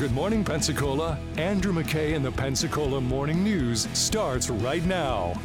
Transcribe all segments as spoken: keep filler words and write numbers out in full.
Good Morning Pensacola. Andrew McKay and the Pensacola Morning News starts right now.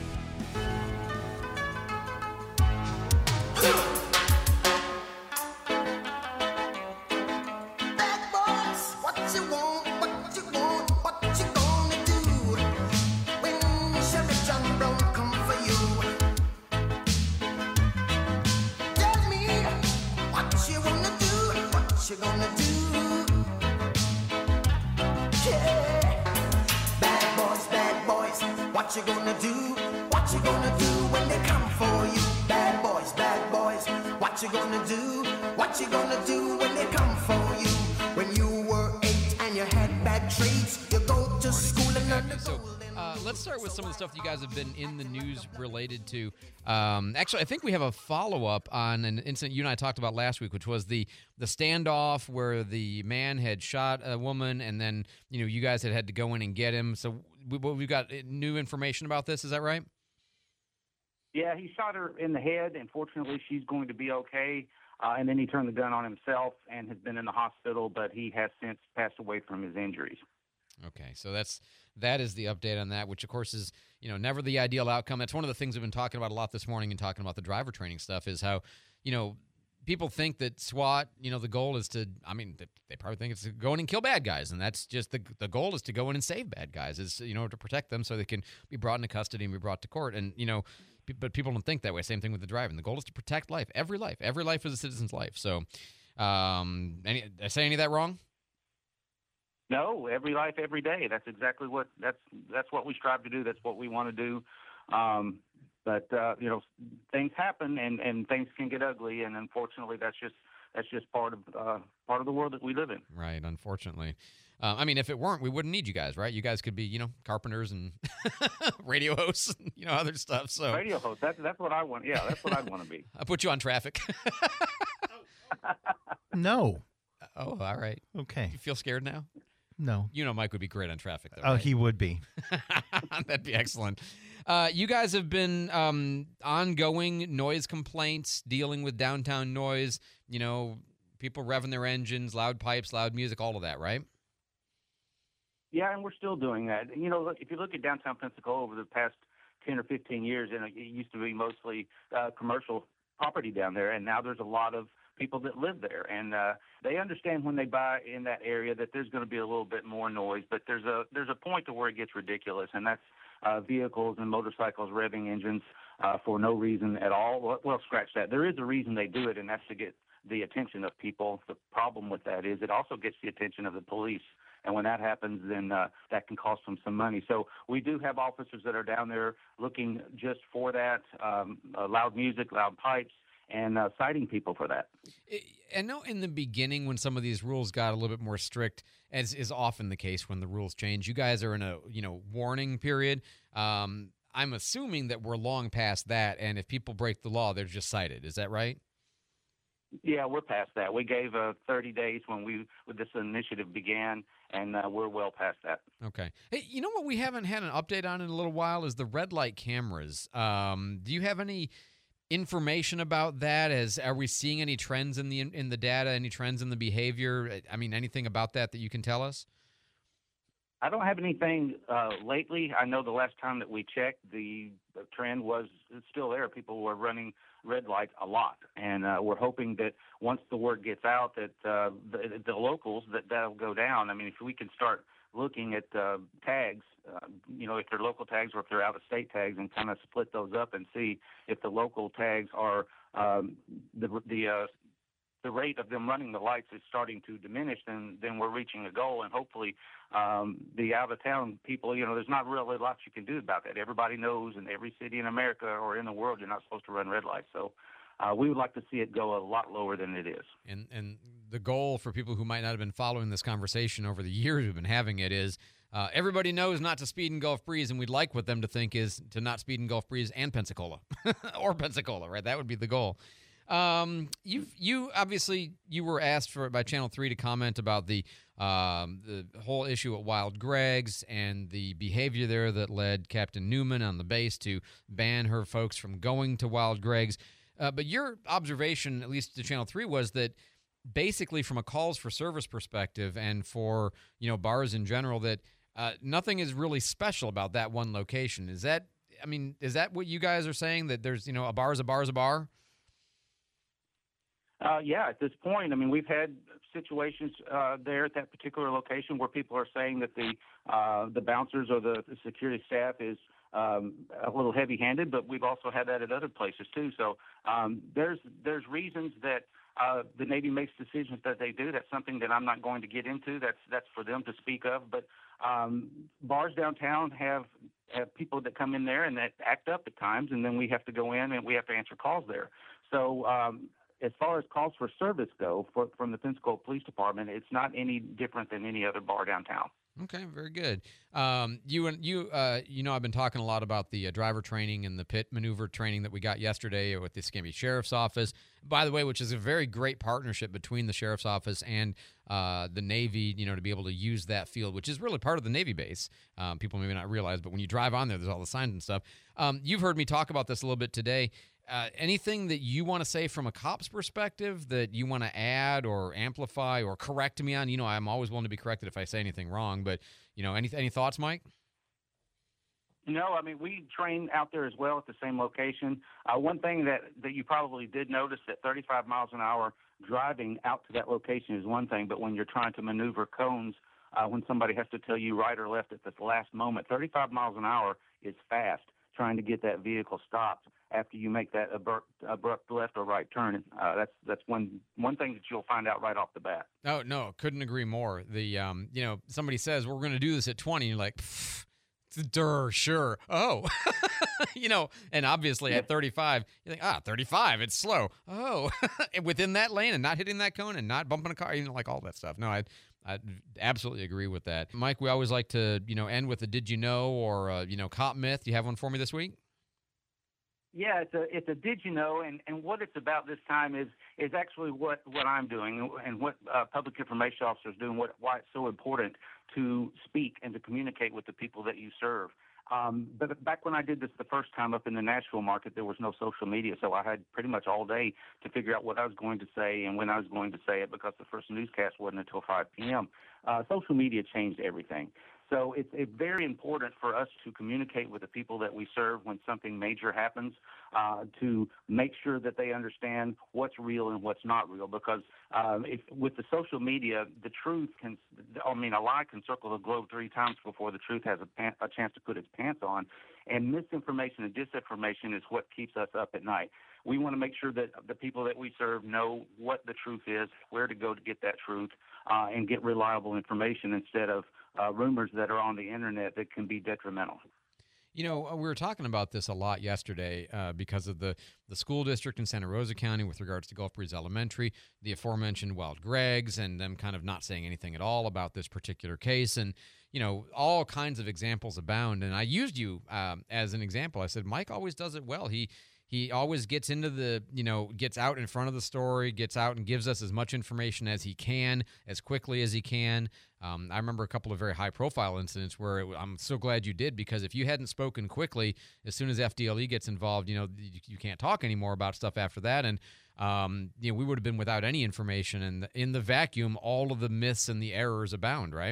What you gonna do? What you gonna do when they come for you? Bad boys, bad boys. What you gonna do? What you gonna do when they come for you? When you were eight and you had bad traits, you go to school and learn the So, golden uh, rules. let's start with some of the stuff you guys have been in the news related to. Um, actually, I think we have a follow-up on an incident you and I talked about last week, which was the the standoff where the man had shot a woman, and then you know you guys had had to go in and get him. So we, we've got new information about this. Is that right? Yeah, he shot her in the head, and fortunately she's going to be okay. Uh, and then he turned the gun on himself and has been in the hospital, but he has since passed away from his injuries. Okay, so that's that is the update on that, which of course is you know never the ideal outcome. That's one of the things we've been talking about a lot this morning and talking about the driver training stuff is how you know people think that SWAT, you know, the goal is to. I mean, they, they probably think it's to go in and kill bad guys, and that's just the the goal is to go in and save bad guys, is you know to protect them so they can be brought into custody and be brought to court, and you know. But people don't think that way. Same thing with the driving. The goal is to protect life, every life. Every life is a citizen's life. So, um, any, did I say any of that wrong? No, every life, every day. That's exactly what that's that's what we strive to do. That's what we want to do. Um, but uh, you know, things happen and, and things can get ugly, and unfortunately, that's just that's just part of uh, part of the world that we live in. Right. Unfortunately, uh, I mean, if it weren't, we wouldn't need you guys, right? You guys could be, you know, carpenters and radio hosts, and, you know, other stuff. So Radio host. That's that's what I want. Yeah, that's what I'd want to be. I put you on traffic. No. Oh, all right. Okay. You feel scared now? No. You know, Mike would be great on traffic, though. Oh, right? he would be. That'd be excellent. Uh, you guys have been um, ongoing noise complaints, dealing with downtown noise, you know, people revving their engines, loud pipes, loud music, all of that, right? Yeah, and we're still doing that. You know, look, if you look at downtown Pensacola over the past ten or fifteen years, and it used to be mostly uh, commercial property down there, and now there's a lot of people that live there, and uh, they understand when they buy in that area that there's going to be a little bit more noise, but there's a there's a point to where it gets ridiculous, and that's uh, vehicles and motorcycles revving engines uh, for no reason at all. Well, well, scratch that. There is a reason they do it, and that's to get the attention of people. The problem with that is it also gets the attention of the police. And when that happens, then uh, that can cost them some money. So we do have officers that are down there looking just for that, um, uh, loud music, loud pipes, and uh, citing people for that. I know in the beginning when some of these rules got a little bit more strict, as is often the case when the rules change, you guys are in a you know warning period. Um, I'm assuming that we're long past that, and if people break the law, they're just cited. Is that right? Yeah, we're past that. We gave uh, thirty days when we when this initiative began, and uh, we're well past that. Okay. Hey, you know what we haven't had an update on in a little while is the red light cameras. Um, do you have any information about that? As are we seeing any trends in the in the data? Any trends in the behavior? I mean, anything about that that you can tell us? I don't have anything uh, lately. I know the last time that we checked, the, the trend was it's still there. People were running red lights a lot, and uh, we're hoping that once the word gets out that uh, the, the locals, that that'll go down. I mean, if we can start looking at uh, tags, uh, you know, if they're local tags or if they're out-of-state tags, and kind of split those up and see if the local tags are um, the the uh, the rate of them running the lights is starting to diminish, then then we're reaching a goal, and hopefully um, the out-of-town people, you know, there's not really a lot you can do about that. Everybody knows in every city in America or in the world you're not supposed to run red lights. So uh, we would like to see it go a lot lower than it is. And and the goal for people who might not have been following this conversation over the years we've been having it is uh, everybody knows not to speed in Gulf Breeze, and we'd like what them to think is to not speed in Gulf Breeze and Pensacola or Pensacola, right? That would be the goal. Um, you you obviously you were asked for by Channel three to comment about the um, the whole issue at Wild Greg's and the behavior there that led Captain Newman on the base to ban her folks from going to Wild Greg's. Uh, but your observation, at least to Channel three, was that basically from a calls for service perspective and for, you know, bars in general, that uh, nothing is really special about that one location. Is that, I mean, is that what you guys are saying, that there's, you know, a bar is a bar is a bar? Uh, yeah, at this point, I mean, we've had situations uh, there at that particular location where people are saying that the uh, the bouncers or the, the security staff is um, a little heavy-handed, but we've also had that at other places too. So um, there's there's reasons that uh, the Navy makes decisions that they do. That's something that I'm not going to get into. That's that's for them to speak of. But um, bars downtown have have people that come in there and that act up at times, and then we have to go in and we have to answer calls there. So um, as far as calls for service go for, from the Pensacola Police Department, it's not any different than any other bar downtown. Okay, very good. Um, you and you, uh, you know, I've been talking a lot about the uh, driver training and the pit maneuver training that we got yesterday with the Escambia Sheriff's Office. By the way, which is a very great partnership between the Sheriff's Office and uh, the Navy. You know, to be able to use that field, which is really part of the Navy base. Um, people maybe not realize, but when you drive on there, there's all the signs and stuff. Um, you've heard me talk about this a little bit today. Uh, anything that you want to say from a cop's perspective that you want to add or amplify or correct me on? You know, I'm always willing to be corrected if I say anything wrong, but, you know, any, any thoughts, Mike? No, I mean, we train out there as well at the same location. Uh, one thing that, that you probably did notice, that thirty-five miles an hour driving out to that location is one thing, but when you're trying to maneuver cones, uh, when somebody has to tell you right or left at the last moment, thirty-five miles an hour is fast, trying to get that vehicle stopped after you make that abrupt, abrupt left or right turn. Uh, that's that's one one thing that you'll find out right off the bat. Oh, no, couldn't agree more. The um, you know, somebody says, well, we're going to do this at twenty, and you're like, durr, sure. Oh, you know, and obviously at thirty-five, you think, ah, thirty-five, it's slow. Oh, within that lane and not hitting that cone and not bumping a car, you know, like all that stuff. No, I I absolutely agree with that. Mike, we always like to, you know, end with a did you know or, uh, you know, cop myth. Do you have one for me this week? Yeah, it's a it's a did you know, and, and what it's about this time is is actually what, what I'm doing and what uh, public information officers do, and what why it's so important to speak and to communicate with the people that you serve. Um, but back when I did this the first time up in the Nashville market, there was no social media, so I had pretty much all day to figure out what I was going to say and when I was going to say it, because the first newscast wasn't until five p.m. Uh, social media changed everything. So it's, it's very important for us to communicate with the people that we serve when something major happens, uh, to make sure that they understand what's real and what's not real. Because um, if, with the social media, the truth can, I mean, a lie can circle the globe three times before the truth has a, pan, a chance to put its pants on. And misinformation and disinformation is what keeps us up at night. We want to make sure that the people that we serve know what the truth is, where to go to get that truth, uh, and get reliable information instead of uh, rumors that are on the internet that can be detrimental. You know, we were talking about this a lot yesterday uh, because of the, the school district in Santa Rosa County with regards to Gulf Breeze Elementary, the aforementioned Wild Gregs, and them kind of not saying anything at all about this particular case. And, you know, all kinds of examples abound. And I used you um, as an example. I said, Mike always does it well. He He always gets into the, you know, gets out in front of the story, gets out and gives us as much information as he can, as quickly as he can. Um, I remember a couple of very high-profile incidents where it, I'm so glad you did, because if you hadn't spoken quickly, as soon as F D L E gets involved, you know, you, you can't talk anymore about stuff after that. And, um, you know, we would have been without any information. And in the vacuum, all of the myths and the errors abound, right?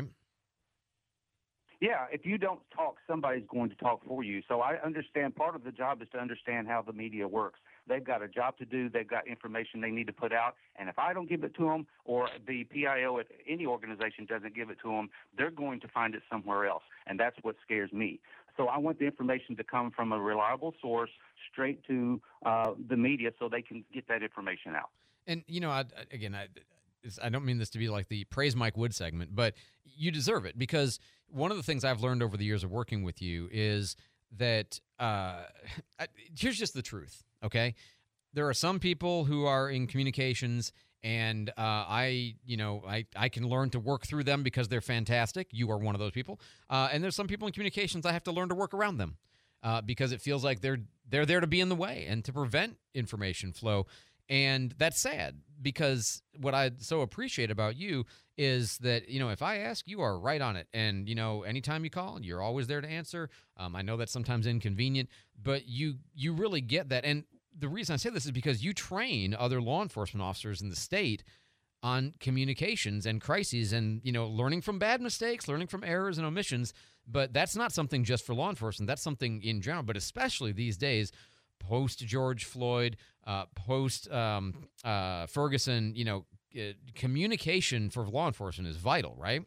Yeah, if you don't talk, somebody's going to talk for you. So I understand part of the job is to understand how the media works. They've got a job to do. They've got information they need to put out. And if I don't give it to them, or the P I O at any organization doesn't give it to them, they're going to find it somewhere else. And that's what scares me. So I want the information to come from a reliable source straight to uh, the media so they can get that information out. And, you know, I, again, I, I don't mean this to be like the Praise Mike Wood segment, but you deserve it, because one of the things I've learned over the years of working with you is that uh, here's just the truth, okay? There are some people who are in communications, and uh, I, you know, I, I can learn to work through them because they're fantastic. You are one of those people. Uh, and there's some people in communications I have to learn to work around them uh, because it feels like they're they're there to be in the way and to prevent information flow. And that's sad, because what I so appreciate about you is that, you know, if I ask, you are right on it. And, you know, anytime you call, you're always there to answer. Um, I know that's sometimes inconvenient, but you you really get that. And the reason I say this is because you train other law enforcement officers in the state on communications and crises and, you know, learning from bad mistakes, learning from errors and omissions. But that's not something just for law enforcement. That's something in general, but especially these days, post George Floyd, uh, post um, uh, Ferguson, you know, uh, communication for law enforcement is vital, right?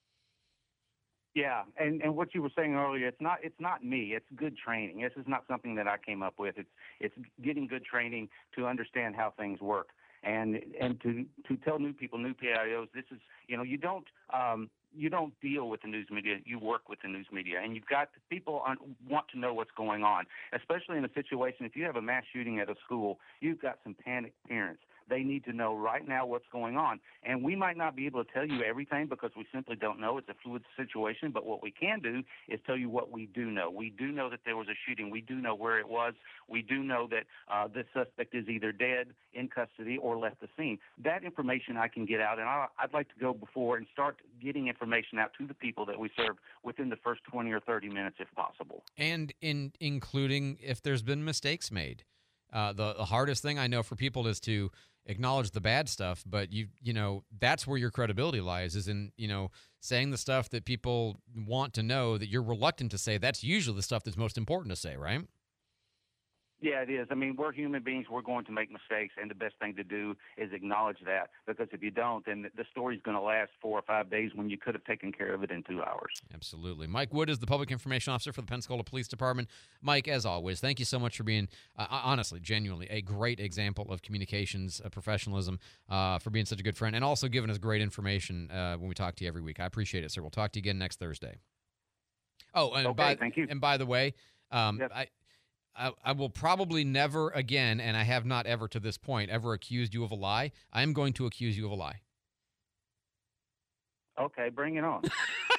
Yeah, and, and what you were saying earlier, it's not it's not me. It's good training. This is not something that I came up with. It's it's getting good training to understand how things work, and and to to tell new people, new P I Os, this is, you know, you don't um, you don't deal with the news media. You work with the news media, and you've got people on, want to know what's going on, especially in a situation. If you have a mass shooting at a school, you've got some panicked parents. They need to know right now what's going on. And we might not be able to tell you everything because we simply don't know. It's a fluid situation. But what we can do is tell you what we do know. We do know that there was a shooting. We do know where it was. We do know that uh, this suspect is either dead, in custody, or left the scene. That information I can get out, and I, I'd like to go before and start getting information out to the people that we serve within the first twenty or thirty minutes if possible. And in including if there's been mistakes made. Uh, the, the hardest thing I know for people is to acknowledge the bad stuff, but you you know that's where your credibility lies, is in, you know, saying the stuff that people want to know that you're reluctant to say. That's usually the stuff that's most important to say, right? Yeah, it is. I mean, we're human beings. We're going to make mistakes, and the best thing to do is acknowledge that, because if you don't, then the story's going to last four or five days when you could have taken care of it in two hours. Absolutely. Mike Wood is the Public Information Officer for the Pensacola Police Department. Mike, as always, thank you so much for being, uh, honestly, genuinely, a great example of communications uh, professionalism, uh, for being such a good friend, and also giving us great information uh, when we talk to you every week. I appreciate it, sir. We'll talk to you again next Thursday. Oh, and, okay, by, thank you. and by the way, um, yep. I... I, I will probably never again, and I have not ever to this point, ever accused you of a lie. I am going to accuse you of a lie. Okay, bring it on.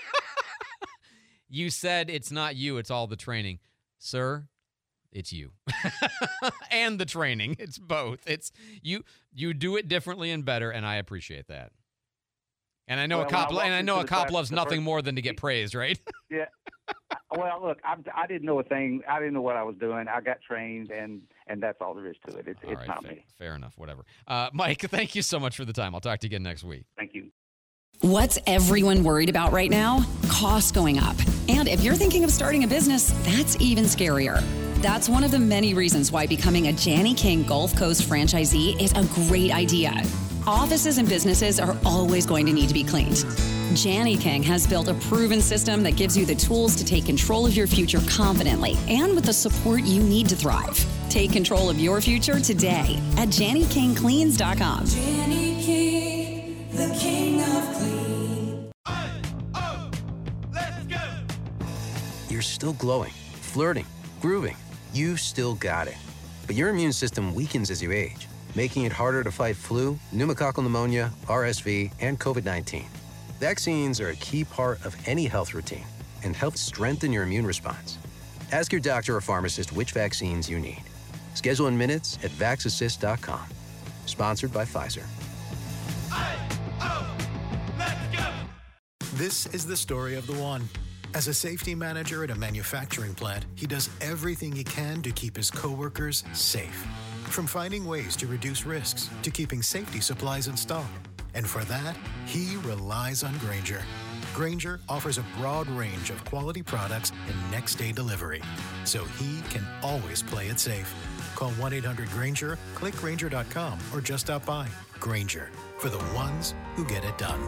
You said it's not you, it's all the training. Sir, it's you. And the training. It's both. It's you you do it differently and better, and I appreciate that. And I know well, a cop I and I know a cop class, loves nothing first, more than to get praised, right? Yeah. Well, look, I, I didn't know a thing. I didn't know what I was doing. I got trained, and, and that's all there is to it. It's, it's right, not fair, me. Fair enough, whatever. Uh, Mike, thank you so much for the time. I'll talk to you again next week. Thank you. What's everyone worried about right now? Costs going up. And if you're thinking of starting a business, that's even scarier. That's one of the many reasons why becoming a Jani King Gulf Coast franchisee is a great idea. Offices and businesses are always going to need to be cleaned. Jani King has built a proven system that gives you the tools to take control of your future confidently and with the support you need to thrive. Take control of your future today at Jani King Cleans dot com. Jani King, the king of clean. Oh, oh, let's go. You're still glowing, flirting, grooving. You still got it. But your immune system weakens as you age, making it harder to fight flu, pneumococcal pneumonia, R S V, and COVID nineteen. Vaccines are a key part of any health routine and help strengthen your immune response. Ask your doctor or pharmacist which vaccines you need. Schedule in minutes at vax assist dot com. Sponsored by Pfizer. Oh, oh, let's go. This is the story of the one. As a safety manager at a manufacturing plant, he does everything he can to keep his coworkers safe. From finding ways to reduce risks to keeping safety supplies in stock. And for that, he relies on Grainger. Grainger offers a broad range of quality products and next-day delivery, so he can always play it safe. Call one eight hundred Grainger, click Grainger dot com, or just stop by. Grainger, for the ones who get it done.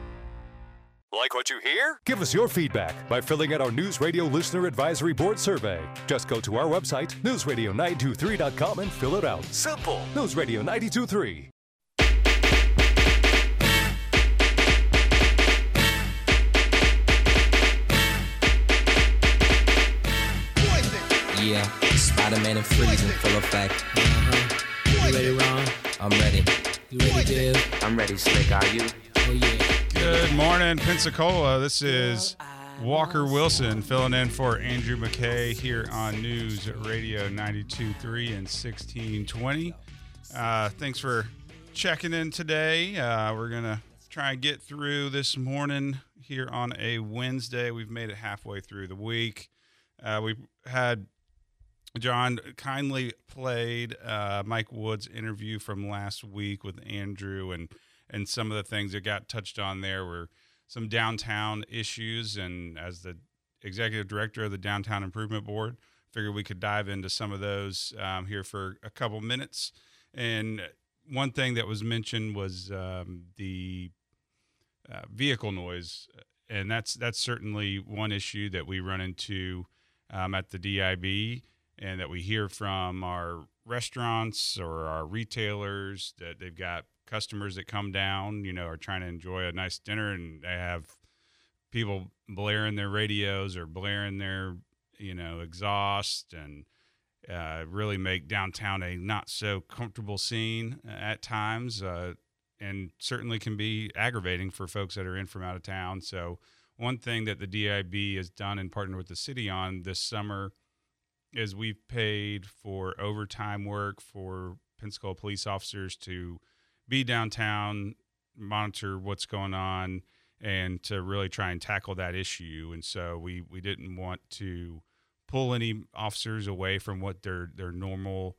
Like what you hear? Give us your feedback by filling out our News Radio Listener Advisory Board survey. Just go to our website, news radio nine two three dot com, and fill it out. Simple. News Radio nine two three. Yeah, Spider-Man and Freeze in full effect. Uh-huh. You ready, Ron? I'm ready. You ready, Dave? I'm ready, Slick. Are you? Oh, yeah. Good morning, Pensacola. This is Walker Wilson filling in for Andrew McKay here on News Radio ninety-two point three and sixteen twenty. Uh, thanks for checking in today. Uh, we're going to try and get through this morning here on a Wednesday. We've made it halfway through the week. Uh, we had John kindly played uh, Mike Wood's interview from last week with Andrew, and and some of the things that got touched on there were some downtown issues. And as the executive director of the Downtown Improvement Board, figured we could dive into some of those um, here for a couple minutes. And one thing that was mentioned was um, the uh, vehicle noise, and that's that's certainly one issue that we run into um, at the D I B, and that we hear from our restaurants or our retailers that they've got customers that come down, you know, are trying to enjoy a nice dinner, and they have people blaring their radios or blaring their, you know, exhaust, and uh, really make downtown a not so comfortable scene at times, uh, and certainly can be aggravating for folks that are in from out of town. So one thing that the D I B has done and partnered with the city on this summer is we've paid for overtime work for Pensacola police officers to be downtown, monitor what's going on, and to really try and tackle that issue. And so we, we didn't want to pull any officers away from what their, their normal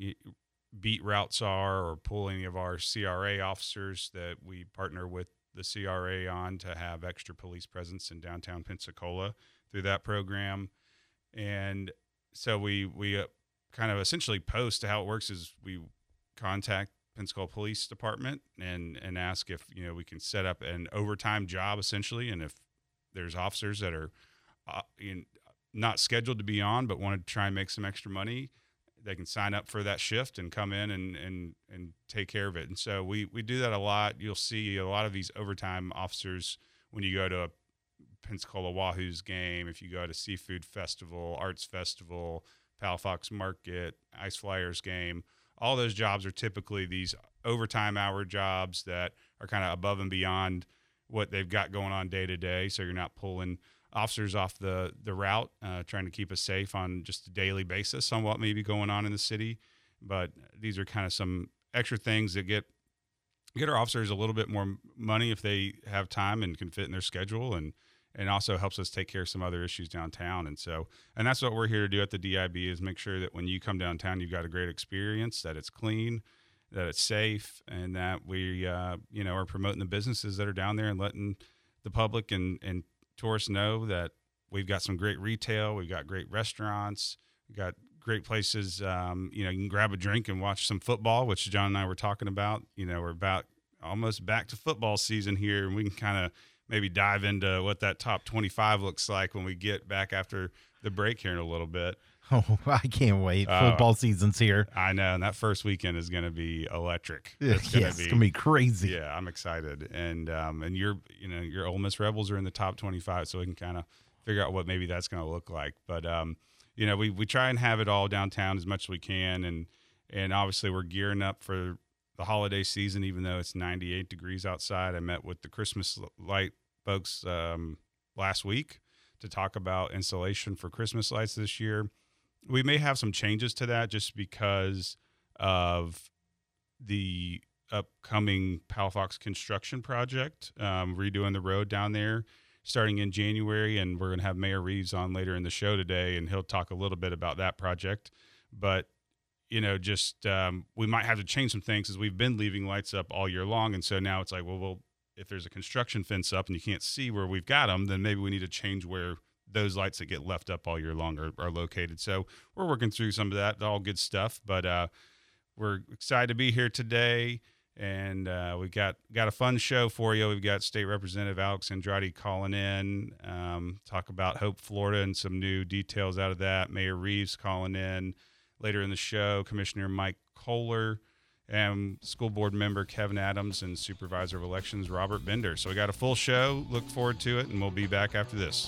beat routes are, or pull any of our C R A officers that we partner with the C R A on to have extra police presence in downtown Pensacola through that program. And so we, we uh, kind of essentially post. How it works is we contact Pensacola Police Department and, and ask if, you know, we can set up an overtime job essentially. And if there's officers that are uh, in, not scheduled to be on, but want to try and make some extra money, they can sign up for that shift and come in and, and, and take care of it. And so we, we do that a lot. You'll see a lot of these overtime officers when you go to a Pensacola Wahoo's game, if you go to Seafood Festival, Arts Festival, Palafox Market, Ice Flyers game. All those jobs are typically these overtime hour jobs that are kind of above and beyond what they've got going on day to day. So you're not pulling officers off the, the route, uh, trying to keep us safe on just a daily basis on what may be going on in the city. But these are kind of some extra things that get get our officers a little bit more money if they have time and can fit in their schedule, and and also helps us take care of some other issues downtown. And so, and that's what we're here to do at the D I B, is make sure that when you come downtown, you've got a great experience, that it's clean, that it's safe, and that we, uh, you know, are promoting the businesses that are down there and letting the public and, and tourists know that we've got some great retail, we've got great restaurants, we've got great places. Um, you know, you can grab a drink and watch some football, which John and I were talking about. You know, we're about almost back to football season here, and we can kind of maybe dive into what that top twenty-five looks like when we get back after the break here in a little bit. Oh, I can't wait. Uh, Football season's here. I know, and that first weekend is going to be electric. It's gonna yes, be, it's going to be crazy. Yeah, I'm excited. And um, and your you know your Ole Miss Rebels are in the top twenty-five, so we can kind of figure out what maybe that's going to look like. But um, you know, we we try and have it all downtown as much as we can, and and obviously we're gearing up for the holiday season, even though it's ninety-eight degrees outside. I met with the Christmas light folks um, last week to talk about installation for Christmas lights this year. We may have some changes to that just because of the upcoming Palafox construction project, um, redoing the road down there starting in January. And we're going to have Mayor Reeves on later in the show today, and he'll talk a little bit about that project. But, you know, just um, we might have to change some things, as we've been leaving lights up all year long. And so now it's like, well, well, if there's a construction fence up and you can't see where we've got them, then maybe we need to change where those lights that get left up all year long are, are located. So we're working through some of that, all good stuff, but uh, we're excited to be here today. And uh, we got, got a fun show for you. We've got State Representative Alex Andrade calling in, um, talk about Hope, Florida, and some new details out of that. Mayor Reeves calling in later in the show, Commissioner Mike Kohler, and school board member Kevin Adams, and Supervisor of Elections Robert Bender. So we got a full show. Look forward to it, and we'll be back after this.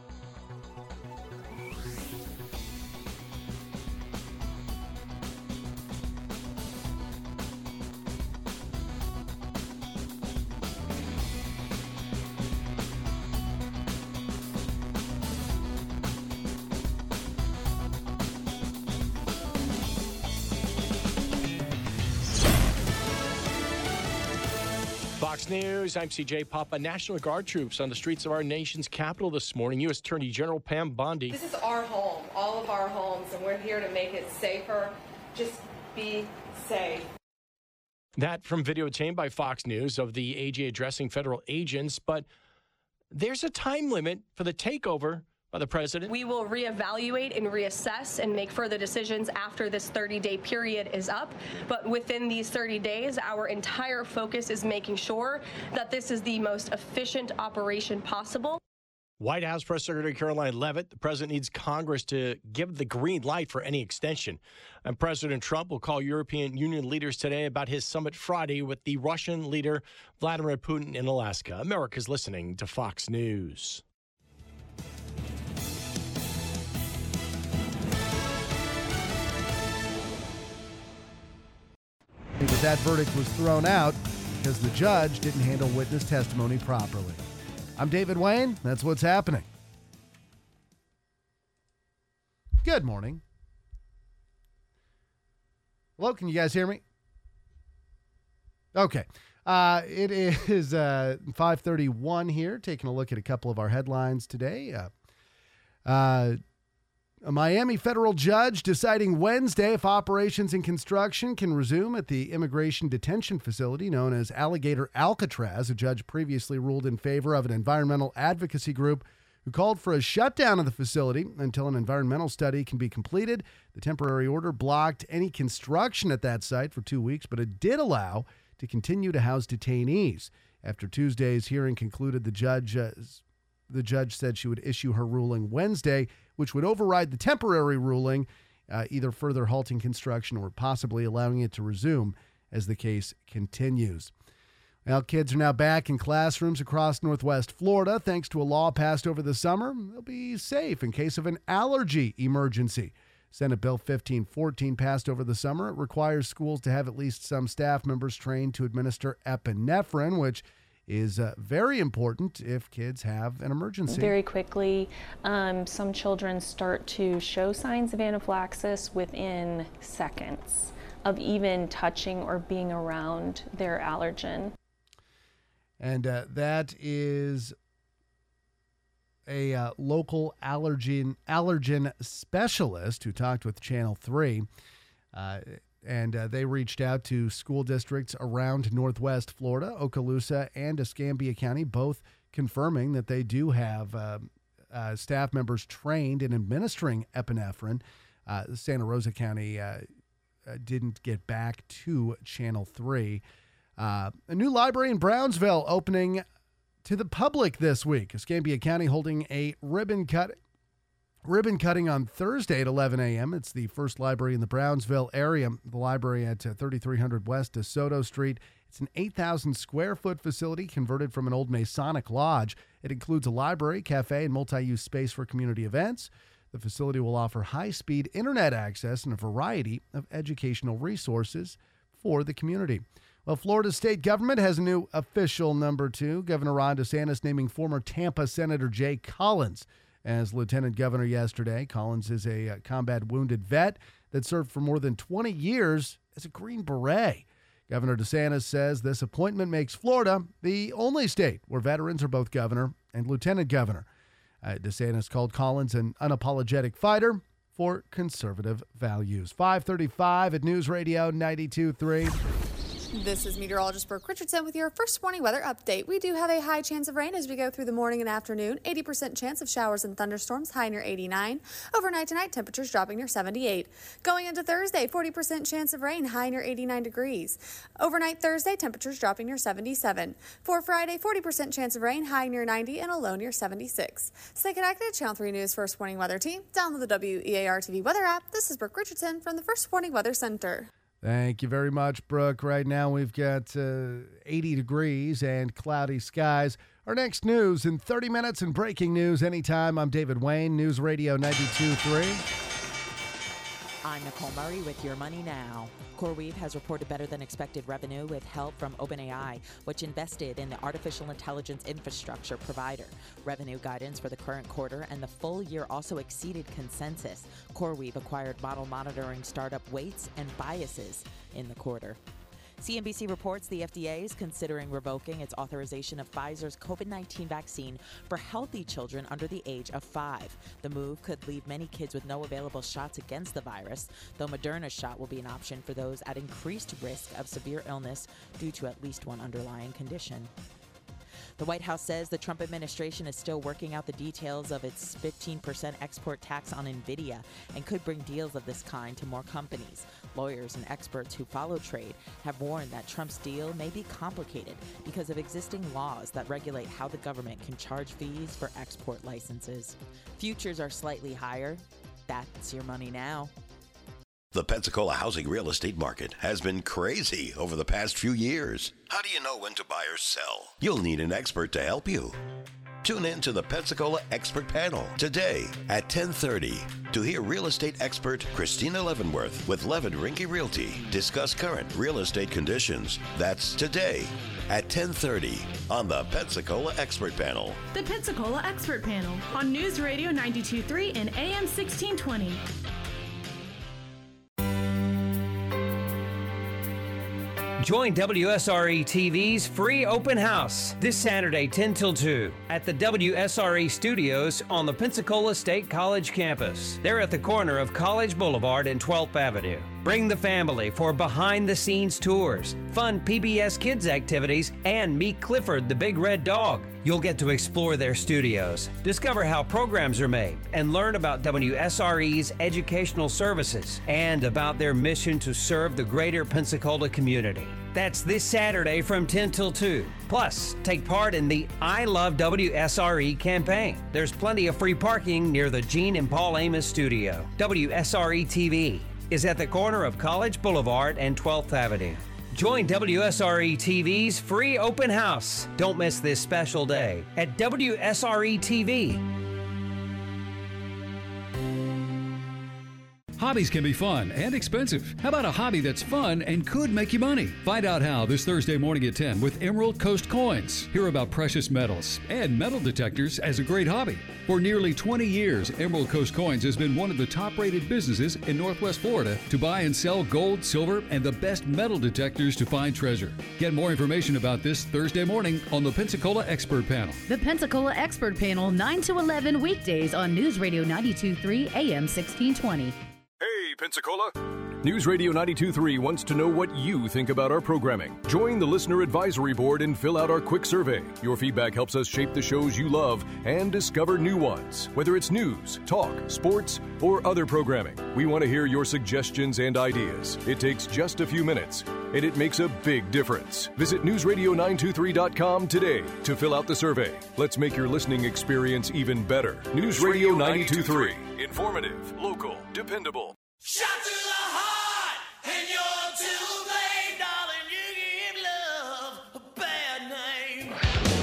Fox News, I'm C J Papa. National Guard troops on the streets of our nation's capital this morning. U S Attorney General Pam Bondi. This is our home, all of our homes, and we're here to make it safer. Just be safe. That from video obtained by Fox News of the A G addressing federal agents, but there's a time limit for the takeover by the president. We will reevaluate and reassess and make further decisions after this thirty-day period is up. But within these thirty days, our entire focus is making sure that this is the most efficient operation possible. White House Press Secretary Caroline Leavitt, the president needs Congress to give the green light for any extension. And President Trump will call European Union leaders today about his summit Friday with the Russian leader Vladimir Putin in Alaska. America's listening to Fox News. But that verdict was thrown out because the judge didn't handle witness testimony properly. I'm David Wayne. That's what's happening. Good morning. Hello, can you guys hear me? Okay. Uh, it is uh, five thirty-one here, taking a look at a couple of our headlines today. Uh, uh, a Miami federal judge deciding Wednesday if operations and construction can resume at the immigration detention facility known as Alligator Alcatraz. A judge previously ruled in favor of an environmental advocacy group who called for a shutdown of the facility until an environmental study can be completed. The temporary order blocked any construction at that site for two weeks, but it did allow to continue to house detainees. After Tuesday's hearing concluded, the judge uh, the judge said she would issue her ruling Wednesday, which would override the temporary ruling, uh, either further halting construction or possibly allowing it to resume as the case continues. Well, kids are now back in classrooms across Northwest Florida thanks to a law passed over the summer. They'll be safe in case of an allergy emergency. Senate Bill fifteen fourteen passed over the summer. It requires schools to have at least some staff members trained to administer epinephrine, which is uh, very important if kids have an emergency. Very quickly, um, some children start to show signs of anaphylaxis within seconds of even touching or being around their allergen. And uh, that is a uh, local allergen allergen specialist who talked with Channel three. Uh, And uh, they reached out to school districts around Northwest Florida, Okaloosa and Escambia County, both confirming that they do have uh, uh, staff members trained in administering epinephrine. Uh, Santa Rosa County uh, uh, didn't get back to Channel three. Uh, a new library in Brownsville opening to the public this week. Escambia County holding a ribbon cut. Ribbon cutting on Thursday at eleven a.m. It's the first library in the Brownsville area. The library at uh, thirty-three hundred West DeSoto Street. It's an eight thousand square foot facility converted from an old Masonic lodge. It includes a library, cafe, and multi-use space for community events. The facility will offer high-speed internet access and a variety of educational resources for the community. Well, Florida state government has a new official number two. Governor Ron DeSantis naming former Tampa Senator Jay Collins as lieutenant governor yesterday. Collins is a uh, combat wounded vet that served for more than twenty years as a Green Beret. Governor DeSantis says this appointment makes Florida the only state where veterans are both governor and lieutenant governor. Uh, DeSantis called Collins an unapologetic fighter for conservative values. five thirty-five at News Radio ninety-two point three. This is meteorologist Brooke Richardson with your first morning weather update. We do have a high chance of rain as we go through the morning and afternoon. eighty percent chance of showers and thunderstorms, high near eighty-nine. Overnight tonight, temperatures dropping near seventy-eight. Going into Thursday, forty percent chance of rain, high near eighty-nine degrees. Overnight Thursday, temperatures dropping near seventy-seven. For Friday, forty percent chance of rain, high near ninety, and a low near seventy-six. Stay connected to Channel three News First Morning Weather Team. Download the W E A R T V weather app. This is Brooke Richardson from the First Morning Weather Center. Thank you very much, Brooke. Right now we've got uh, eighty degrees and cloudy skies. Our next news in thirty minutes and breaking news anytime. I'm David Wayne, News Radio ninety-two point three. I'm Nicole Murray with Your Money Now. CoreWeave has reported better than expected revenue with help from OpenAI, which invested in the artificial intelligence infrastructure provider. Revenue guidance for the current quarter and the full year also exceeded consensus. CoreWeave acquired model monitoring startup Weights and Biases in the quarter. C N B C reports the F D A is considering revoking its authorization of Pfizer's COVID nineteen vaccine for healthy children under the age of five. The move could leave many kids with no available shots against the virus, though Moderna's shot will be an option for those at increased risk of severe illness due to at least one underlying condition. The White House says the Trump administration is still working out the details of its fifteen percent export tax on NVIDIA and could bring deals of this kind to more companies. Lawyers and experts who follow trade have warned that Trump's deal may be complicated because of existing laws that regulate how the government can charge fees for export licenses. Futures are slightly higher. That's your money now. The Pensacola housing real estate market has been crazy over the past few years. How do you know when to buy or sell? You'll need an expert to help you. Tune in to the Pensacola Expert Panel today at ten thirty to hear real estate expert Christina Leavenworth with Levin Rinke Realty discuss current real estate conditions. That's today at ten thirty on the Pensacola Expert Panel. The Pensacola Expert Panel on News Radio ninety-two point three and A M sixteen twenty. Join W S R E T V's free open house this Saturday, ten till two, at the W S R E studios on the Pensacola State College campus. They're at the corner of College Boulevard and twelfth Avenue. Bring the family for behind-the-scenes tours, fun P B S Kids activities, and meet Clifford the Big Red Dog. You'll get to explore their studios, discover how programs are made, and learn about W S R E's educational services and about their mission to serve the greater Pensacola community. That's this Saturday from ten till two. Plus, take part in the I Love W S R E campaign. There's plenty of free parking near the Gene and Paul Amos studio. W S R E T V is at the corner of College Boulevard and twelfth Avenue. Join W S R E T V's free open house. Don't miss this special day at W S R E T V. Hobbies can be fun and expensive. How about a hobby that's fun and could make you money? Find out how this Thursday morning at ten with Emerald Coast Coins. Hear about precious metals and metal detectors as a great hobby. For nearly twenty years, Emerald Coast Coins has been one of the top-rated businesses in Northwest Florida to buy and sell gold, silver, and the best metal detectors to find treasure. Get more information about this Thursday morning on the Pensacola Expert Panel. The Pensacola Expert Panel, nine to eleven weekdays on News Radio ninety-two point three A M sixteen twenty. Hey, Pensacola! News Radio ninety-two point three wants to know what you think about our programming. Join the Listener Advisory Board and fill out our quick survey. Your feedback helps us shape the shows you love and discover new ones. Whether it's news, talk, sports, or other programming, we want to hear your suggestions and ideas. It takes just a few minutes, and it makes a big difference. Visit news radio nine two three dot com today to fill out the survey. Let's make your listening experience even better. News Radio ninety-two point three. Informative, local, dependable. Shot to the heart, and you're too late, darling. You give love a bad name.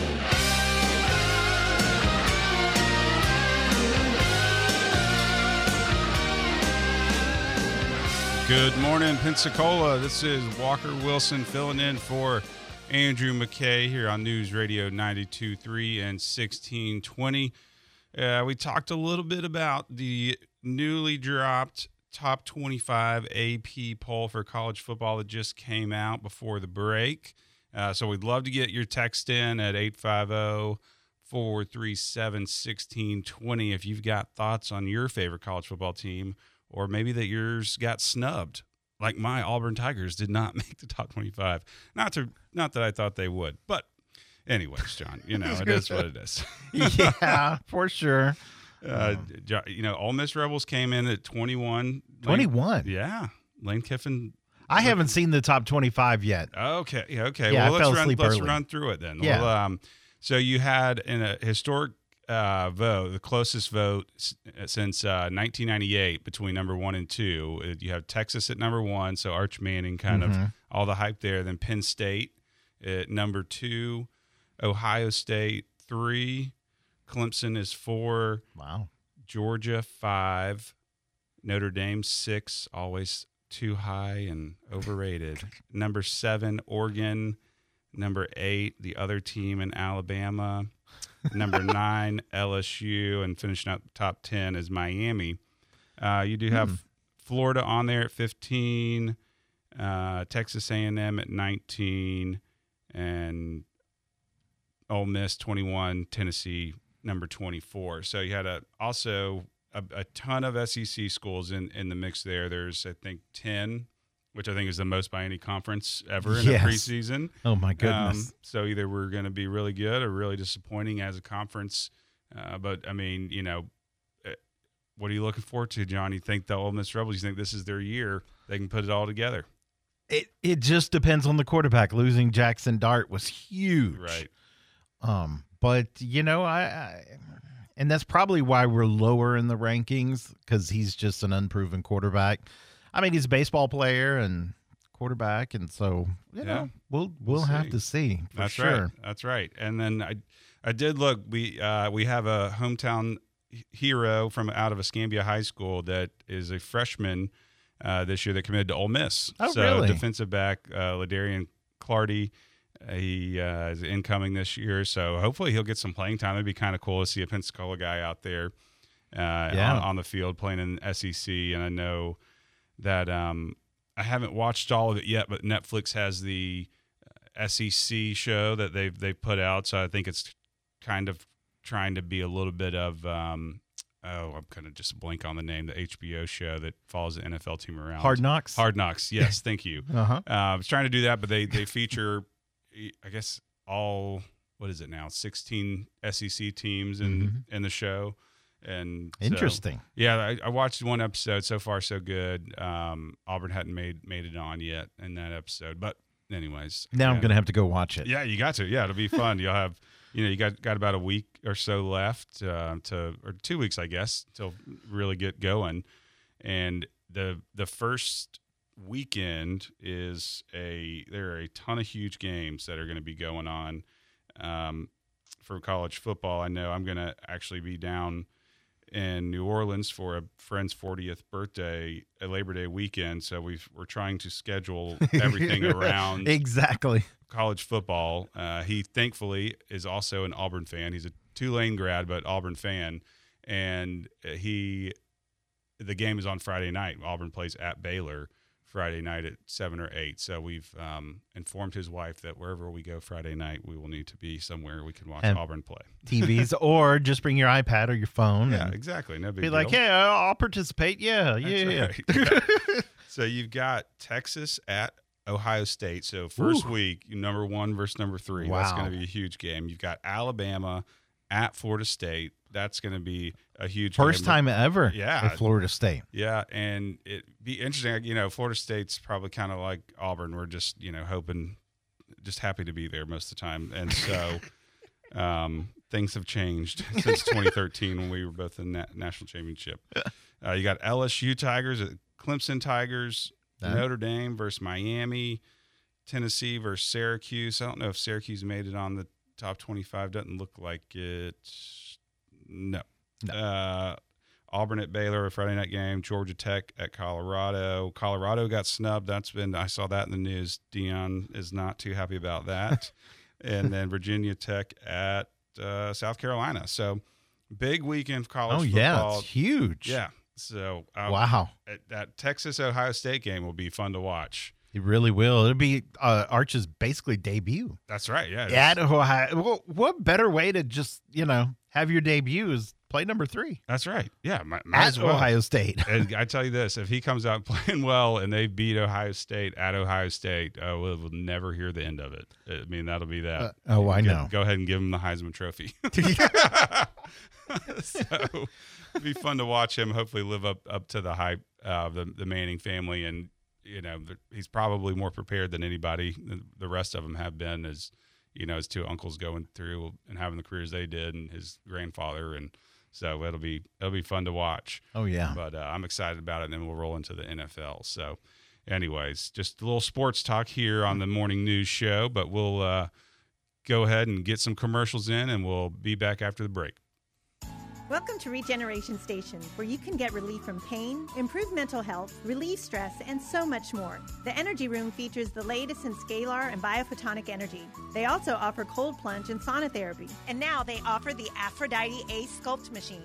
Good morning, Pensacola. This is Walker Wilson filling in for Andrew McKay here on News Radio ninety-two point three and sixteen twenty. Uh, we talked a little bit about the newly dropped top twenty-five A P poll for college football that just came out before the break. Uh, so we'd love to get your text in at eight five zero, four three seven, one six two zero if you've got thoughts on your favorite college football team, or maybe that yours got snubbed, like my Auburn Tigers did not make the top twenty-five. Not to, not that I thought they would, but anyways, John, you know, it is what it is. Yeah, for sure. Uh, you know, Ole Miss Rebels came in at twenty-one. twenty-one? Yeah. Lane Kiffin. I haven't seen the top twenty-five yet. Okay. Okay. Yeah, well, I let's fell run, asleep let's early. run through it then. Yeah. Well, um, so you had in a historic uh, vote, the closest vote s- since uh, nineteen ninety-eight between number one and two. Uh, You have Texas at number one, so Arch Manning, kind of Mhm. all the hype there. Then Penn State at number two, Ohio State three, Clemson is four. Wow. Georgia five, Notre Dame six, always too high and overrated. Number seven, Oregon. Number eight, the other team in Alabama. Number nine, L S U, and finishing up top ten is Miami. Uh, you do have Hmm. Florida on there at fifteen, uh, Texas A and M at nineteen, and Ole Miss twenty-one, Tennessee number twenty-four. So you had a also a, a ton of S E C schools in, in the mix there. There's, I think, ten, which I think is the most by any conference ever in Yes. the preseason. Oh, my goodness. Um, so either we're going to be really good or really disappointing as a conference. Uh, but, I mean, you know, uh, what are you looking forward to, John? You think the Ole Miss Rebels, you think this is their year, they can put it all together? It it just depends on the quarterback. Losing Jackson Dart was huge. Right. Um, but you know, I, I and that's probably why we're lower in the rankings, because he's just an unproven quarterback. I mean, he's a baseball player and quarterback, and so you Yeah. know, we'll we'll, We'll have see. to see for That's sure. right. That's right. And then I, I did look. We uh, we have a hometown h- hero from out of Escambia High School that is a freshman uh, this year that committed to Ole Miss. Oh, so really? defensive back uh, Ladarian Clardy. uh, He uh, is incoming this year, so hopefully he'll get some playing time. It'd be kind of cool to see a Pensacola guy out there uh, Yeah. on, on the field playing in S E C. And I know that um, I haven't watched all of it yet, but Netflix has the S E C show that they've they've put out, so I think it's kind of trying to be a little bit of um, oh, I'm kind of just blank on the name, the H B O show that follows the N F L team around. Hard Knocks? Hard Knocks. Yes, thank you. Uh-huh. Uh, I was trying to do that, but they they feature, I guess, all what is it now, sixteen S E C teams in in the show. And so- Interesting. yeah, I, I watched one episode. So far, so good. Um, Auburn hadn't made made it on yet in that episode, but anyways, Now I'm yeah. gonna have to go watch it. Yeah, you got to. Yeah, it'll be fun. You'll have, you know, you got got about a week or so left uh, to, or two weeks, I guess, till really get going. And the the first weekend is a there are a ton of huge games that are going to be going on um, for college football. I know I'm going to actually be down in New Orleans for a friend's fortieth birthday, a Labor Day weekend. So we've, we're trying to schedule everything around Exactly. college football. Uh, he thankfully is also an Auburn fan. He's a Tulane grad, but Auburn fan. And he, the game is on Friday night. Auburn plays at Baylor Friday night at seven or eight. So we've um, informed his wife that wherever we go Friday night, we will need to be somewhere we can watch Have Auburn play. T Vs, or just bring your iPad or your phone. Yeah, and exactly. No big Be like, deal. hey, I'll I'll participate. Yeah, yeah, That's yeah. right. So you've got Texas at Ohio State. So first Ooh. week, number one versus number three. That's Wow. going to be a huge game. You've got Alabama at Florida State. That's going to be a huge First game. time ever Yeah. at Florida State. Yeah, and it'd be interesting. You know, Florida State's probably kind of like Auburn. We're just, you know, hoping, just happy to be there most of the time. And so um, things have changed since twenty thirteen when we were both in that national championship. Uh, you got L S U Tigers, uh, Clemson Tigers, That- Notre Dame versus Miami, Tennessee versus Syracuse. I don't know if Syracuse made it on the top twenty-five. Doesn't look like it. No. Uh, Auburn at Baylor, a Friday night game. Georgia Tech at Colorado. Colorado got snubbed. That's been, I saw that in the news. Dion is not too happy about that. And then Virginia Tech at uh, South Carolina. So big weekend for college Oh, football. yeah, it's huge. Yeah. So uh, Wow. That, that Texas Ohio State game will be fun to watch. It really will. It'll be uh, Arch's basically debut. That's right. Yeah. At Ohio. Well, what better way to just, you know, have your debut is play number three. That's right. Yeah. Might, might At as well. Ohio State. And I tell you this, if he comes out playing well and they beat Ohio State at Ohio State, uh, we'll, we'll never hear the end of it. I mean, that'll be that. Uh, oh, I Go- know. Go ahead and give him the Heisman Trophy. So it'd be fun to watch him hopefully live up, up to the hype of the, the Manning family. And, you know, the, he's probably more prepared than anybody. The, the rest of them have been, as, you know, his two uncles going through and having the careers they did, and his grandfather. And so it'll be, it'll be fun to watch. Oh, yeah. But uh, I'm excited about it. And then we'll roll into the N F L. So anyways, just a little sports talk here on the morning news show, but we'll uh, go ahead and get some commercials in, and we'll be back after the break. Welcome to Regeneration Station, where you can get relief from pain, improve mental health, relieve stress, and so much more. The Energy Room features the latest in scalar and biophotonic energy. They also offer cold plunge and sauna therapy. And now they offer the Aphrodite A Sculpt machine.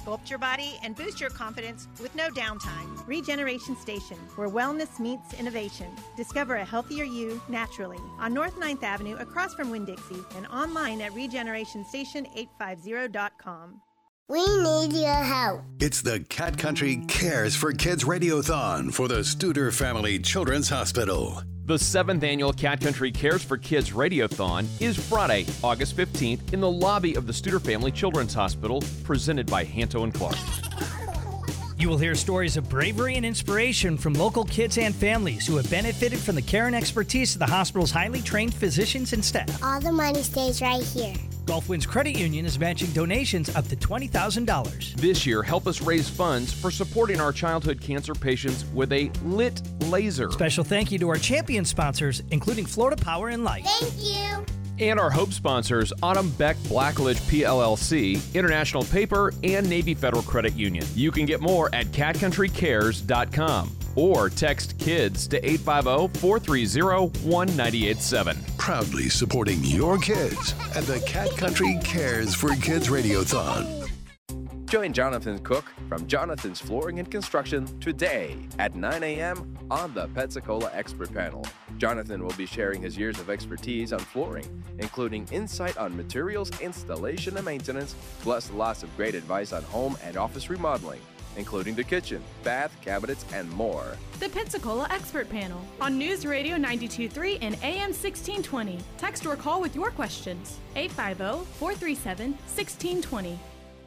sculpt your body, and boost your confidence with no downtime. Regeneration Station, where wellness meets innovation. Discover a healthier you naturally on North ninth Avenue across from Winn-Dixie and online at regeneration station eight fifty dot com. We need your help. It's the Cat Country Cares for Kids Radiothon for the Studer Family Children's Hospital. The seventh annual Cat Country Cares for Kids Radiothon is Friday, August fifteenth in the lobby of the Studer Family Children's Hospital, presented by Hanto and Clark. You will hear stories of bravery and inspiration from local kids and families who have benefited from the care and expertise of the hospital's highly trained physicians and staff. All the money stays right here. Gulfwinds Credit Union is matching donations up to twenty thousand dollars. This year, help us raise funds for supporting our childhood cancer patients with a lit laser. Special thank you to our champion sponsors, including Florida Power and Light. Thank you. And our Hope sponsors, Autumn Beck Blackledge P L L C, International Paper, and Navy Federal Credit Union. You can get more at cat country cares dot com or text KIDS to eight five zero, four three zero, one nine eight seven. Proudly supporting your kids at the Cat Country Cares for Kids Radiothon. Join Jonathan Cook from Jonathan's Flooring and Construction today at nine a.m. on the Pensacola Expert Panel. Jonathan will be sharing his years of expertise on flooring, including insight on materials, installation, and maintenance, plus lots of great advice on home and office remodeling, including the kitchen, bath, cabinets, and more. The Pensacola Expert Panel on News Radio ninety-two point three and A M sixteen twenty. Text or call with your questions. eight five zero, four three seven, one six two zero.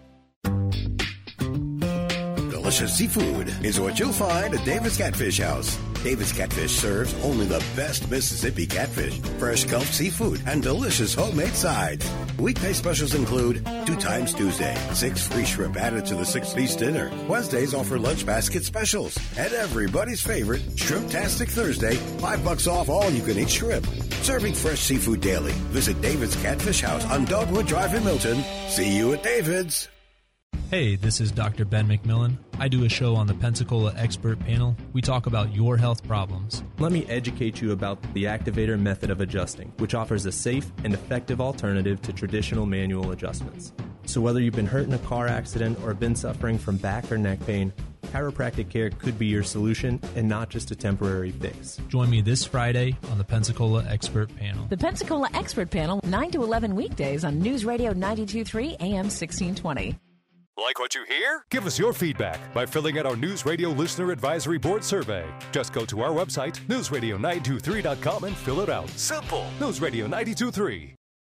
Delicious seafood is what you'll find at David's Catfish House. David's Catfish serves only the best Mississippi catfish, fresh gulf seafood, and delicious homemade sides. Weekday specials include two times Tuesday, six free shrimp added to the six-piece dinner. Wednesdays offer lunch basket specials. And everybody's favorite, Shrimptastic Thursday, five bucks off all you-can-eat shrimp. Serving fresh seafood daily. Visit David's Catfish House on Dogwood Drive in Milton. See you at David's. Hey, this is Doctor Ben McMillan. I do a show on the Pensacola Expert Panel. We talk about your health problems. Let me educate you about the Activator method of adjusting, which offers a safe and effective alternative to traditional manual adjustments. So whether you've been hurt in a car accident or been suffering from back or neck pain, chiropractic care could be your solution and not just a temporary fix. Join me this Friday on the Pensacola Expert Panel. The Pensacola Expert Panel, nine to eleven weekdays on News Radio ninety-two point three A M sixteen twenty. Like what you hear? Give us your feedback by filling out our News Radio Listener Advisory Board survey. Just go to our website, news radio nine two three dot com, and fill it out. Simple. News Radio ninety-two point three.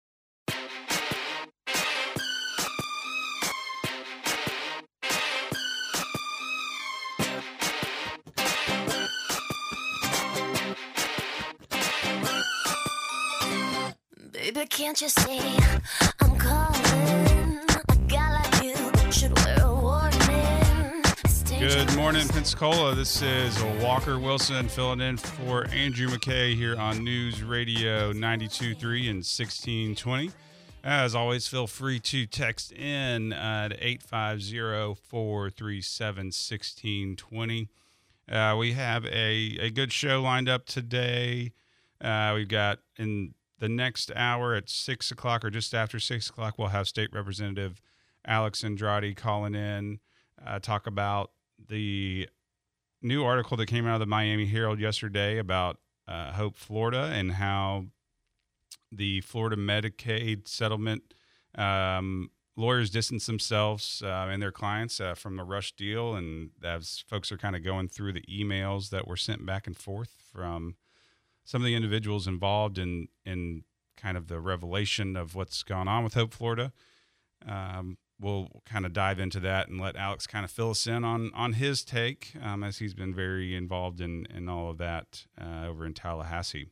Baby, can't you see I'm calling? A guy like you should wear a warning. Good morning, Pensacola. This is Walker Wilson filling in for Andrew McKay here on News Radio ninety-two point three and sixteen twenty. As always, feel free to text in at eight five zero, four three seven, one six two zero. Uh, we have a, a good show lined up today. Uh, we've got in the next hour at six o'clock or just after six o'clock, we'll have State Representative Alex Andrade calling in, uh, talk about the new article that came out of the Miami Herald yesterday about uh, Hope, Florida, and how the Florida Medicaid settlement um, lawyers distance themselves uh, and their clients uh, from the rush deal. And as folks are kind of going through the emails that were sent back and forth from some of the individuals involved in, in kind of the revelation of what's gone on with Hope, Florida. Um, we'll kind of dive into that and let Alex kind of fill us in on, on his take, um, as he's been very involved in, in all of that uh, over in Tallahassee.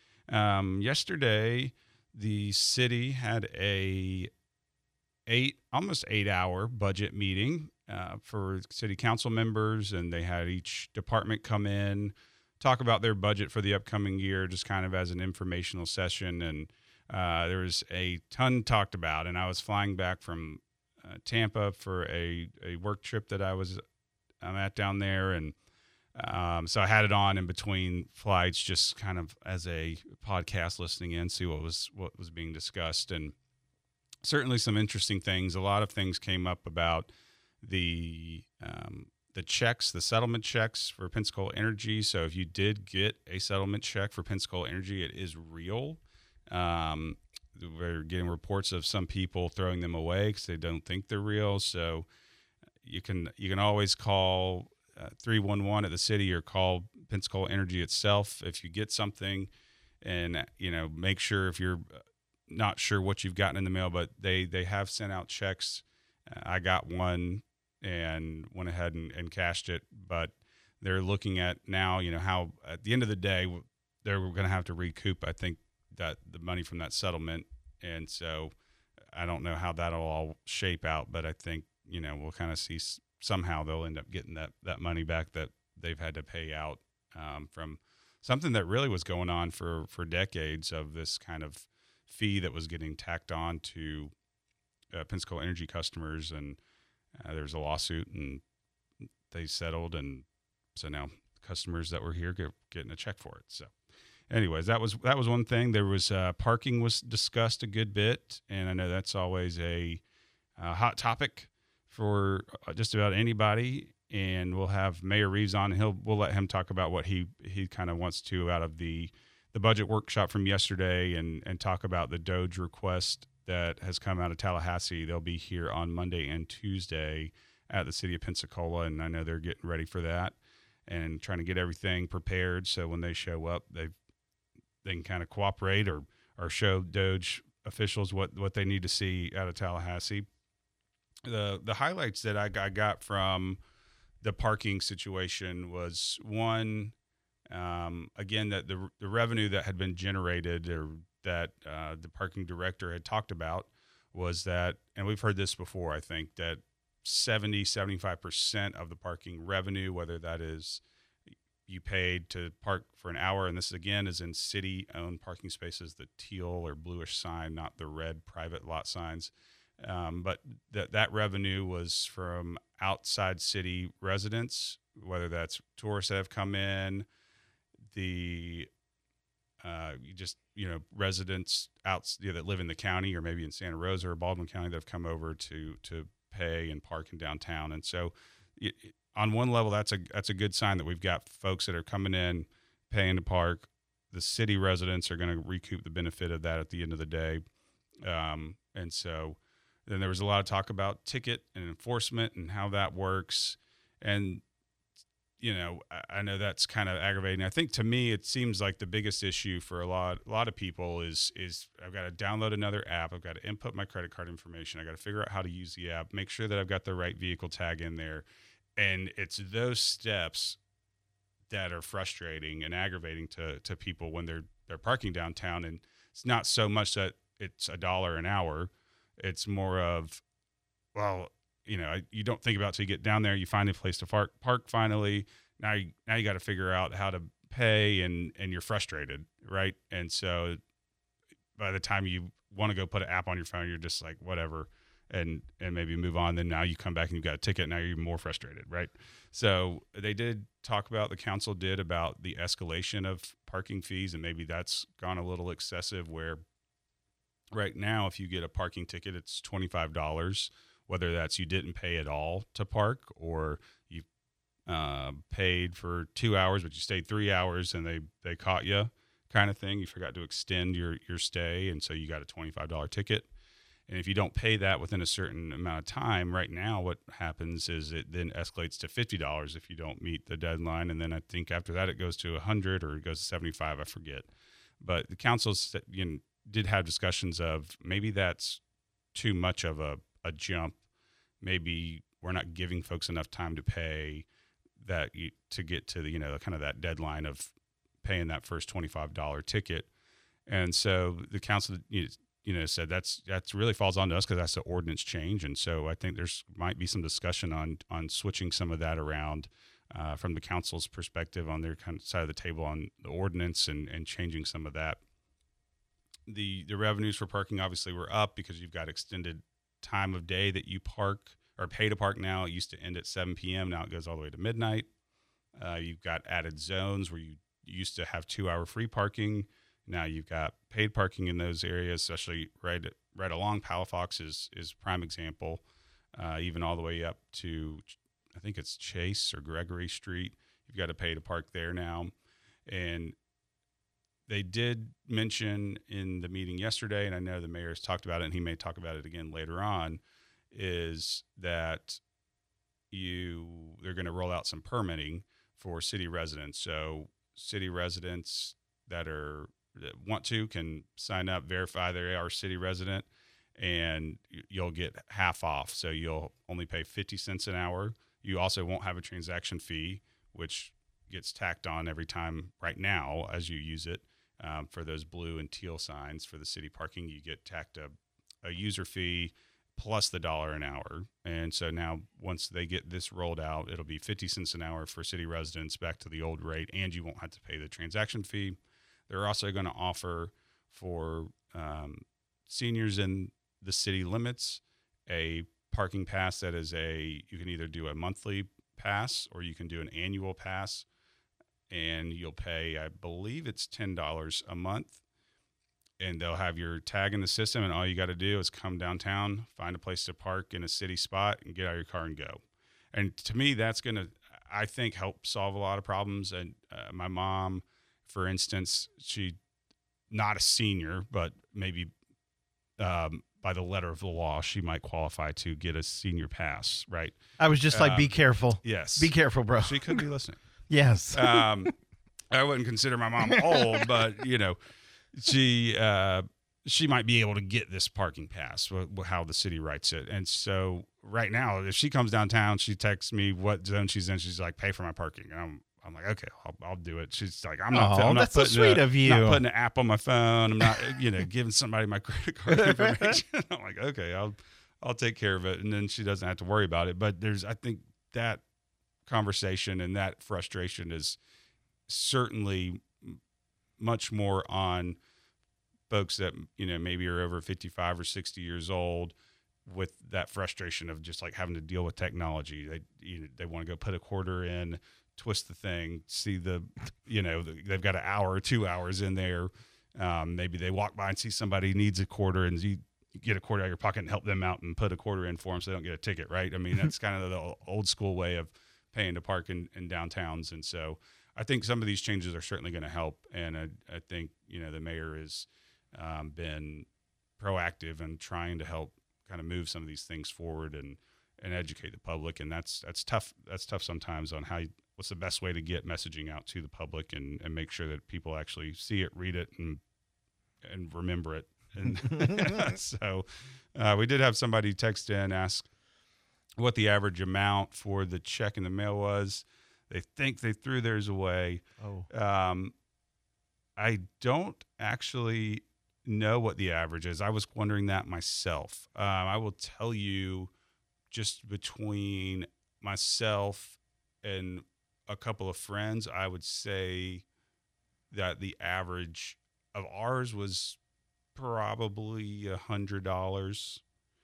Um, yesterday, the city had a eight, almost eight hour budget meeting uh, for city council members, and they had each department come in, talk about their budget for the upcoming year, just kind of as an informational session. And uh, there was a ton talked about. And I was flying back from uh, Tampa for a, a work trip that I was I'm at down there. And um, so I had it on in between flights, just kind of as a podcast listening in, see what was what was being discussed. And certainly some interesting things. A lot of things came up about the um, the checks, the settlement checks for Pensacola Energy. So if you did get a settlement check for Pensacola Energy, it is real. Um, we're getting reports of some people throwing them away because they don't think they're real. So you can you can always call uh, three one one at the city or call Pensacola Energy itself if you get something, and you know make sure if you're not sure what you've gotten in the mail, but they they have sent out checks. Uh, I got one and went ahead and, and cashed it, but they're looking at now, you know, how at the end of the day, they're going to have to recoup, I think, that the money from that settlement. And so I don't know how that'll all shape out, but I think, you know, we'll kind of see s- somehow they'll end up getting that, that money back that they've had to pay out um, from something that really was going on for, for decades of this kind of fee that was getting tacked on to uh, Pensacola Energy customers. And Uh, there was a lawsuit, and they settled, and so now customers that were here get getting a check for it. So, anyways, that was that was one thing. There was uh, parking was discussed a good bit, and I know that's always a uh, hot topic for uh, just about anybody. And we'll have Mayor Reeves on, and he'll we'll let him talk about what he he kind of wants to out of the the budget workshop from yesterday, and and talk about the Doge request that has come out of Tallahassee. They'll be here on Monday and Tuesday at the city of Pensacola, and I know they're getting ready for that and trying to get everything prepared so when they show up, they they can kind of cooperate or or show Doge officials what, what they need to see out of Tallahassee. The the highlights that I, I got from the parking situation was one, um, again, that the the revenue that had been generated or that uh, the parking director had talked about was that, and we've heard this before, I think, that seventy, seventy-five percent of the parking revenue, whether that is you paid to park for an hour, and this again is in city-owned parking spaces, the teal or bluish sign, not the red private lot signs, um, but that that revenue was from outside city residents, whether that's tourists that have come in, the Uh, you just, you know, residents out you know, that live in the county or maybe in Santa Rosa or Baldwin County that have come over to to pay and park in downtown. And so it, on one level, that's a that's a good sign that we've got folks that are coming in, paying to park. The city residents are going to recoup the benefit of that at the end of the day. Um, and so then there was a lot of talk about ticket and enforcement and how that works. And you know, I know that's kind of aggravating. I think to me, it seems like the biggest issue for a lot, a lot of people is, is I've got to download another app. I've got to input my credit card information. I got to figure out how to use the app, make sure that I've got the right vehicle tag in there. And it's those steps that are frustrating and aggravating to, to people when they're, they're parking downtown. And it's not so much that it's a dollar an hour. It's more of, well, you know, you don't think about it till you get down there. You find a place to park, park finally. Now you, now you got to figure out how to pay, and, and you're frustrated, right? And so by the time you want to go put an app on your phone, you're just like, whatever, and and maybe move on. Then now you come back and you've got a ticket. Now you're even more frustrated, right? So they did talk about, the council did, about the escalation of parking fees, and maybe that's gone a little excessive, where right now if you get a parking ticket, it's twenty-five dollars. Whether that's you didn't pay at all to park, or you uh, paid for two hours, but you stayed three hours and they, they caught you, kind of thing. You forgot to extend your, your stay, and so you got a twenty-five dollars ticket. And if you don't pay that within a certain amount of time, right now what happens is it then escalates to fifty dollars if you don't meet the deadline. And then I think after that it goes to one hundred dollars or it goes to seventy-five dollars, I forget. But the council, you know, did have discussions of maybe that's too much of a, a jump. Maybe we're not giving folks enough time to pay that you, to get to the, you know, kind of that deadline of paying that first twenty-five dollars ticket. And so the council, you know, said that's, that's really falls on us because that's the ordinance change. And so I think there's might be some discussion on, on switching some of that around uh, from the council's perspective on their kind of side of the table on the ordinance, and, and changing some of that. The, the revenues for parking obviously were up because you've got extended time of day that you park or pay to park now. It used to end at seven p.m. Now it goes all the way to midnight. Uh, you've got added zones where you used to have two hour free parking. Now you've got paid parking in those areas, especially right right along Palafox is is prime example. uh, even all the way up to, I think it's Chase or Gregory Street. You've got to pay to park there now. And they did mention in the meeting yesterday, and I know the mayor has talked about it, and he may talk about it again later on, is that you they're going to roll out some permitting for city residents. So city residents that are that want to can sign up, verify they are a city resident, and you'll get half off. So you'll only pay fifty cents an hour. You also won't have a transaction fee, which gets tacked on every time right now as you use it. Um, for those blue and teal signs for the city parking, you get tacked a, a user fee plus the dollar an hour. And so now once they get this rolled out, it'll be fifty cents an hour for city residents back to the old rate, and you won't have to pay the transaction fee. They're also going to offer for um, seniors in the city limits a parking pass that is a, you can either do a monthly pass or you can do an annual pass, and you'll pay, I believe it's ten dollars a month. And they'll have your tag in the system, and all you got to do is come downtown, find a place to park in a city spot, and get out of your car and go. And to me, that's going to, I think, help solve a lot of problems. And uh, my mom, for instance, she not a senior, but maybe um, by the letter of the law, she might qualify to get a senior pass, right? I was just like, um, be careful. Yes. Be careful, bro. She could be listening. Yes. um, I wouldn't consider my mom old, but, you know, she uh, she might be able to get this parking pass, how the city writes it. And so right now, if she comes downtown, she texts me what zone she's in. She's like, pay for my parking. And I'm, I'm like, okay, I'll, I'll do it. She's like, I'm not, oh, I'm not that's so putting sweet a, of you. not putting an app on my phone. I'm not, you know, giving somebody my credit card information. I'm like, okay, I'll I'll take care of it. And then she doesn't have to worry about it. But there's, I think that conversation and that frustration is certainly much more on folks that, you know, maybe are over fifty-five or sixty years old with that frustration of just like having to deal with technology. They, you know, they want to go put a quarter in, twist the thing, see the, you know, the, they've got an hour or two hours in there. Um, maybe they walk by and see somebody needs a quarter, and you get a quarter out of your pocket and help them out and put a quarter in for them so they don't get a ticket, right? I mean, that's kind of the old school way of paying to park in, in downtowns. And so I think some of these changes are certainly going to help. And I, I think, you know, the mayor has um, been proactive and trying to help kind of move some of these things forward and, and educate the public. And that's, that's tough. That's tough sometimes on how, you, what's the best way to get messaging out to the public and, and make sure that people actually see it, read it, and, and remember it. And so uh, we did have somebody text in, ask what the average amount for the check in the mail was. They think they threw theirs away. Oh. Um, I don't actually know what the average is. I was wondering that myself. Um, I will tell you, just between myself and a couple of friends, I would say that the average of ours was probably a hundred dollars.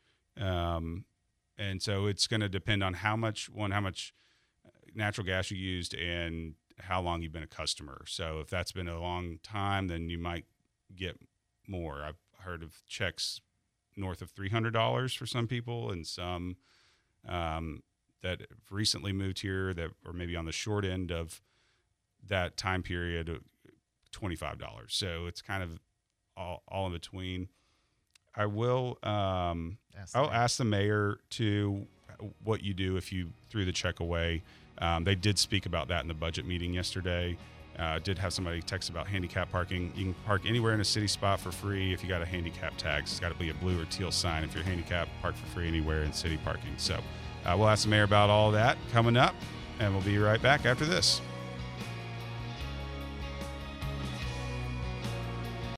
Um, and so it's going to depend on how much, one, how much natural gas you used and how long you've been a customer. So if that's been a long time, then you might get more. I've heard of checks north of three hundred dollars for some people, and some um, that have recently moved here that are maybe on the short end of that time period, twenty-five dollars. So it's kind of all, all in between. I will um, Ask I'll the ask the mayor to what you do if you threw the check away. Um, they did speak about that in the budget meeting yesterday. Uh, did have somebody text about handicap parking. You can park anywhere in a city spot for free if you got a handicap tag. It's got to be a blue or teal sign. If you're handicapped, park for free anywhere in city parking. So uh, we'll ask the mayor about all that coming up, and we'll be right back after this.